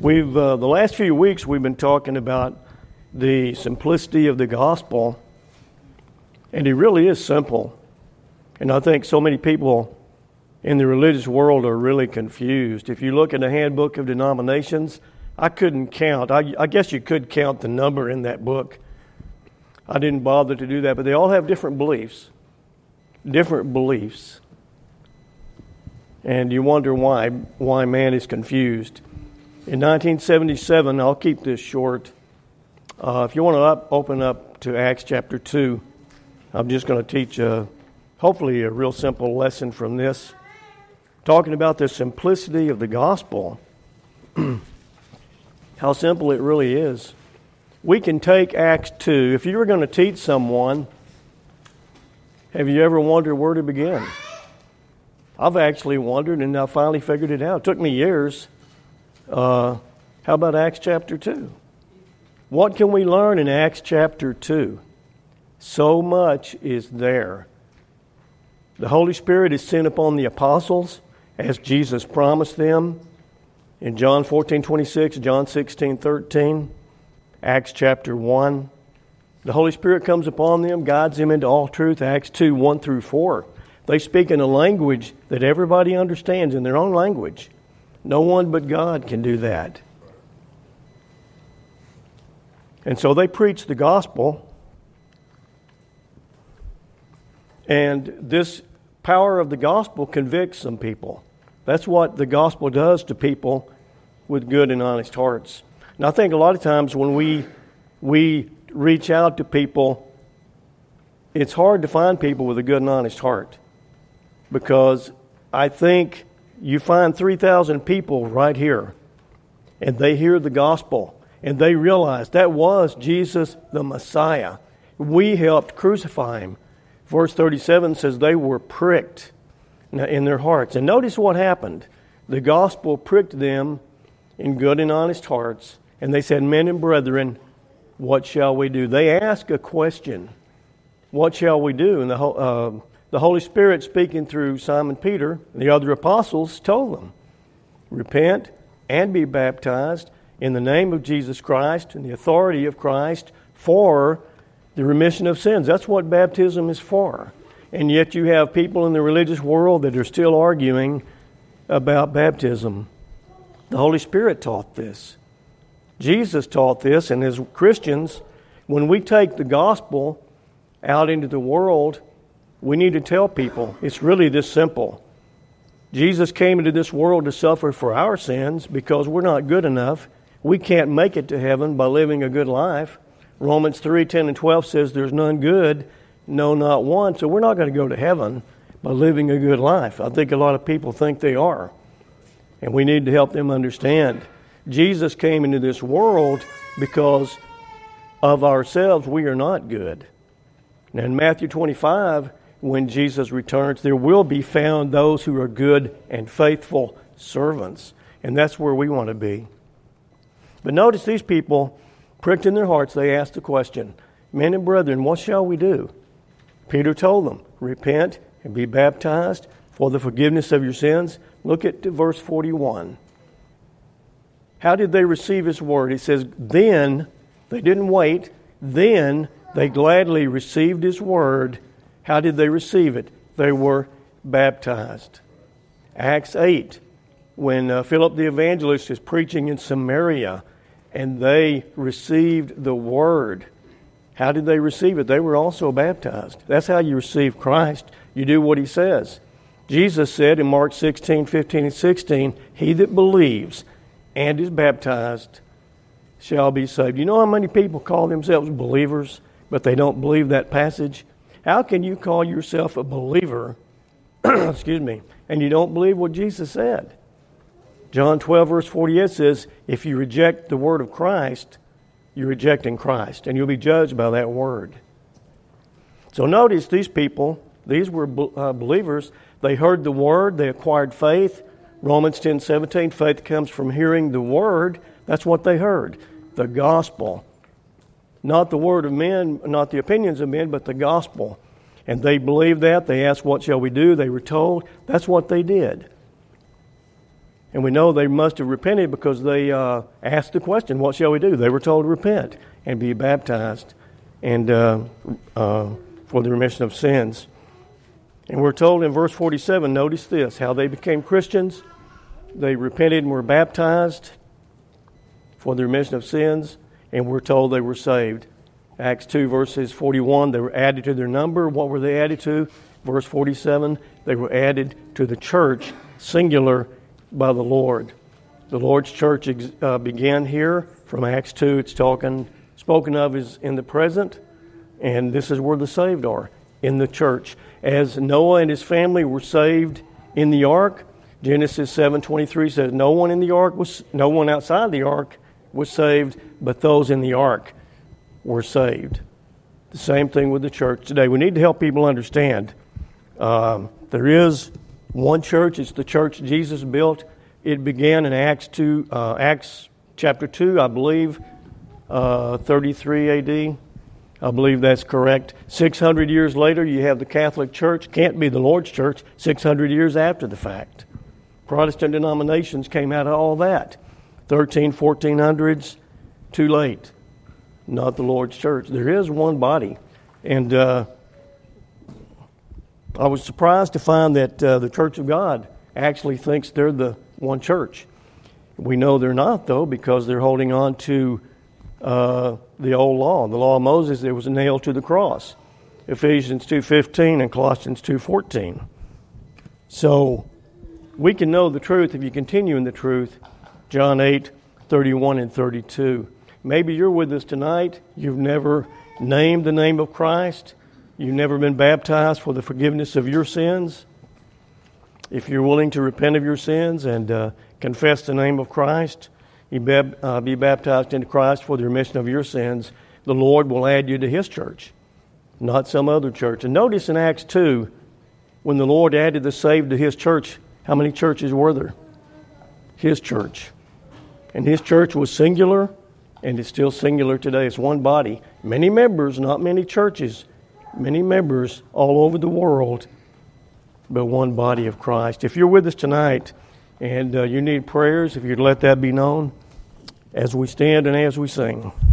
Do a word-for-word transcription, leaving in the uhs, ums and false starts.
We've uh, the last few weeks we've been talking about the simplicity of the gospel, and it really is simple. And I think so many people in the religious world are really confused. If you look at the handbook of denominations, I couldn't count. I, I guess you could count the number in that book. I didn't bother to do that, but they all have different beliefs. Different beliefs. And you wonder why, why man is confused. In nineteen seventy-seven, I'll keep this short. Uh, if you want to up, open up to Acts chapter two, I'm just going to teach, a, hopefully, a real simple lesson from this. Talking about the simplicity of the gospel. How simple it really is. We can take Acts two. If you were going to teach someone, have you ever wondered where to begin? I've actually wondered, and I finally figured it out. It took me years. Uh, how about Acts chapter two? What can we learn in Acts chapter two? So much is there. The Holy Spirit is sent upon the apostles as Jesus promised them in John fourteen twenty-six, John sixteen thirteen, Acts chapter one. The Holy Spirit comes upon them, guides them into all truth, Acts two, one through four. They speak in a language that everybody understands in their own language. No one but God can do that. And so they preach the gospel. And this power of the gospel convicts some people. That's what the gospel does to people with good and honest hearts. And I think a lot of times when we we reach out to people, it's hard to find people with a good and honest heart. Because I think you find three thousand people right here, and they hear the gospel, and they realize that was Jesus the Messiah. We helped crucify him. Verse thirty-seven says they were pricked in their hearts. And notice what happened. The gospel pricked them in good and honest hearts, and they said, "Men and brethren, what shall we do?" They ask a question. What shall we do? And the whole... Uh, The Holy Spirit, speaking through Simon Peter and the other apostles, told them, repent and be baptized in the name of Jesus Christ and the authority of Christ for the remission of sins. That's what baptism is for. And yet you have people in the religious world that are still arguing about baptism. The Holy Spirit taught this. Jesus taught this, and as Christians, when we take the gospel out into the world, we need to tell people it's really this simple. Jesus came into this world to suffer for our sins because we're not good enough. We can't make it to heaven by living a good life. Romans three, ten, and twelve says there's none good, no, not one. So we're not going to go to heaven by living a good life. I think a lot of people think they are. And we need to help them understand. Jesus came into this world because of ourselves we are not good. Now in Matthew twenty-five, when Jesus returns, there will be found those who are good and faithful servants. And that's where we want to be. But notice these people, pricked in their hearts, they asked the question, "Men and brethren, what shall we do?" Peter told them, repent and be baptized for the forgiveness of your sins. Look at verse forty-one. How did they receive his word? It says, then, they didn't wait, then they gladly received his word. How did they receive it? They were baptized. Acts eight, when uh, Philip the evangelist is preaching in Samaria, and they received the word. How did they receive it? They were also baptized. That's how you receive Christ. You do what he says. Jesus said in Mark sixteen, fifteen, and sixteen, he that believes and is baptized shall be saved. You know how many people call themselves believers, but they don't believe that passage? How can you call yourself a believer, excuse me, and you don't believe what Jesus said? John twelve, verse forty-eight says, if you reject the word of Christ, you're rejecting Christ, and you'll be judged by that word. So notice these people, these were uh, believers. They heard the word, they acquired faith. Romans ten, seventeen, faith comes from hearing the word. That's what they heard, the gospel. Not the word of men, not the opinions of men, but the gospel. And they believed that. They asked, what shall we do? They were told. That's what they did. And we know they must have repented because they uh, asked the question, what shall we do? They were told to repent and be baptized and uh, uh, for the remission of sins. And we're told in verse forty-seven, notice this, how they became Christians. They repented and were baptized for the remission of sins, and we're told they were saved. Acts two, verses forty-one, they were added to their number. What were they added to? Verse forty-seven, they were added to the church, singular, by the Lord. The Lord's church uh, began here from Acts two. It's talking, spoken of as in the present, and this is where the saved are, in the church. As Noah and his family were saved in the ark, Genesis seven twenty-three says, no one in the ark was, no one outside the ark was saved, but those in the ark were saved. The same thing with the church today. We need to help people understand um, there is one church. It's the church Jesus built. It began in Acts two, uh, Acts chapter two, I believe, uh, thirty-three A D. I believe that's correct. six hundred years later, you have the Catholic Church. Can't be the Lord's church. six hundred years after the fact. Protestant denominations came out of all that. thirteen, fourteen hundreds, too late. Not the Lord's church. There is one body. And uh, I was surprised to find that uh, the Church of God actually thinks they're the one church. We know they're not, though, because they're holding on to uh, the old law. The law of Moses, it was nailed to the cross. Ephesians two fifteen and Colossians two fourteen. So we can know the truth if you continue in the truth. John eight thirty-one and thirty-two. Maybe you're with us tonight. You've never named the name of Christ. You've never been baptized for the forgiveness of your sins. If you're willing to repent of your sins and uh, confess the name of Christ, you be, uh, be baptized into Christ for the remission of your sins, the Lord will add you to His church, not some other church. And notice in Acts two, when the Lord added the saved to His church, how many churches were there? His church. And His church was singular, and it's still singular today. It's one body. Many members, not many churches. Many members all over the world, but one body of Christ. If you're with us tonight and uh, you need prayers, if you'd let that be known as we stand and as we sing.